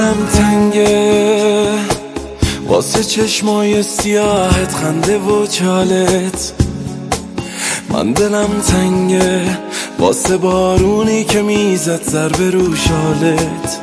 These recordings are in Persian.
دلم تنگه واسه چشمای سیاهت، خنده و چالت. من دلم تنگه واسه بارونی که میزد ضربه رو شالت.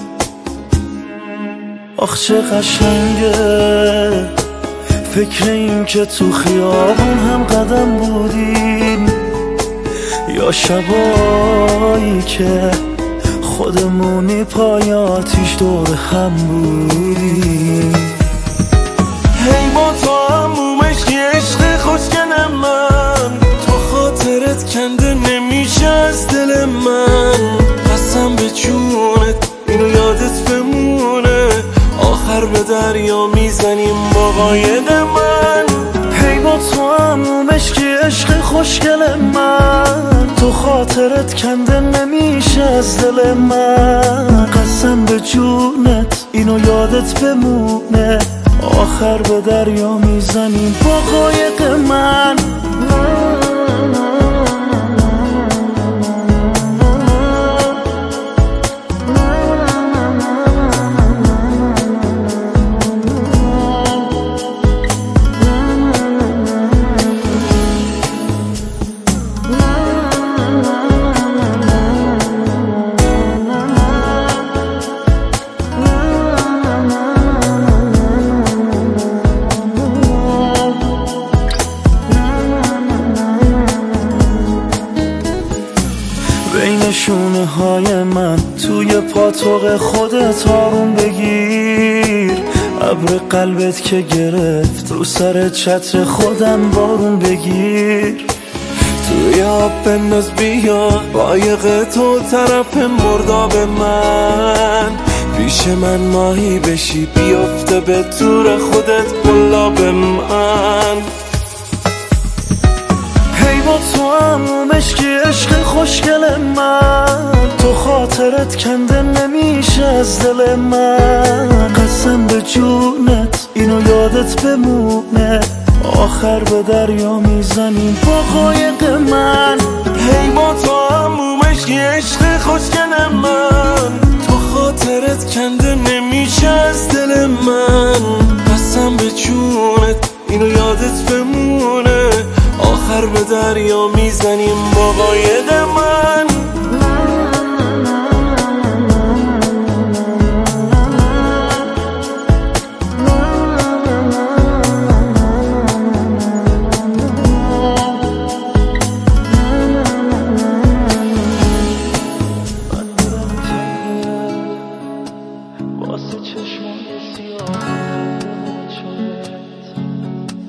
آخ چه قشنگه فکر این که تو خیابون هم قدم بودیم، یا شبایی که خودمونی پای آتیش دور هم بودیم. هی با تو همومش یه عشق خوشگل من، تو خاطرت کنده نمیشه از دل من. قسم به جونت اینو یادت بمونه، آخر به دریا میزنیم با قاید من. هی با تو همومش که عشق خوشگل من، تو خاطرت کنده نمیشه از دل من. قسم به جونت اینو یادت بمونه، آخر به دریا میزنیم با قایق من. بین شونه های من توی پاتوق خودت آروم بگیر، ابر قلبت که گرفت رو سر چتر خودم بارون بگیر. توی آب بنداز بیا قایق تو طرف مرداب من، پیش من ماهی بشی بیفته به تور خودت قلاب من. هی با تو همومش که عشق خوشگل من، تو خاطرت کنده نمیشه از دل من. قسم به جونت اینو یادت بمونه، آخر به دریا میزنیم با قایق من. هی با تو همومش یه عشق خوشگل من، تو خاطرت کنده نمیشه از دل من. قسم به جونت اینو یادت بمونه، آخر به دریا میزنیم با قاید من.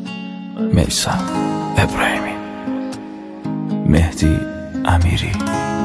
میثم ابراهیمی، مهدی امیری.